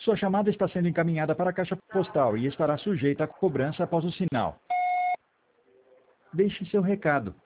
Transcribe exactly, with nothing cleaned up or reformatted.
Sua chamada está sendo encaminhada para a caixa postal e estará sujeita a cobrança após o sinal. Deixe seu recado.